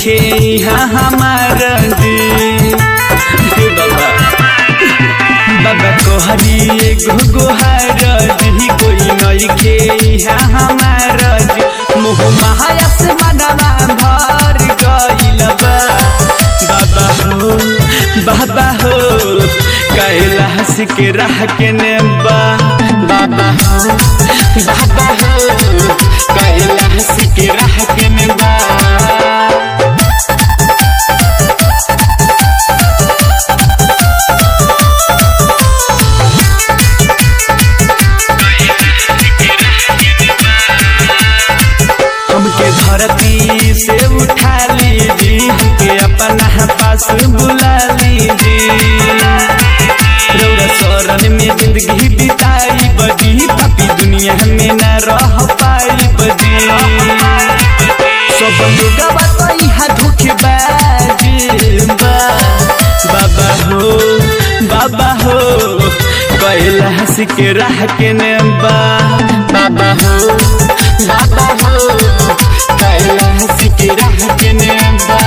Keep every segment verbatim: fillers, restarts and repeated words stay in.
नइखे यहाँ हमार जी बाबा बाबा कोहरी एगो गोहार जी कोई नइखे यहाँ हमार जी मोह माया से मनवा भर गइल बा बाबा हो बाबा हो कैलाश के राह के नेबा बाबा हो बाबा हो कैलाश के राह के नेबा हमके धरती से उठा लीजी हमके अपना पास बुला लीजी रौरा शरण में जिंदगी बिताई बदी पापी दुनिया में न रह पाई बदी सब लोग बताई हा धोखेबाज बा बाबा हो बाबा हो कैलाश के राह के नेबा बाबा हो बाबा हो कैलाश के राह के नेबा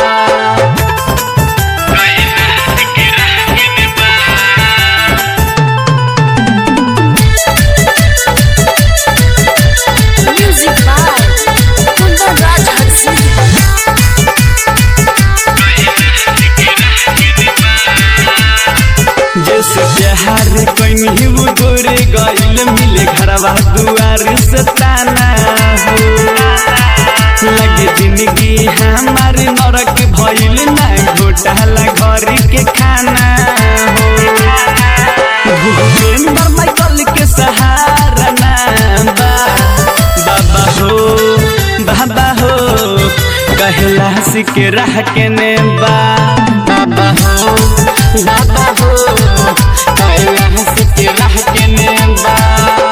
Music by Kundan Raj Hansi. जैसे प्यार कहीं वो गोरे गइल मिले घरवा दुआर से ताना हो लगे जिंदगी हमार नरक भइल ना घोटाला घर के खाना हो भूपेंद्र माइकल के सहारा ना बा बाबा हो बाबा हो कैलाश के राह के नेबा बाबा हो बाबा हो कैलाश के राह के नेबा।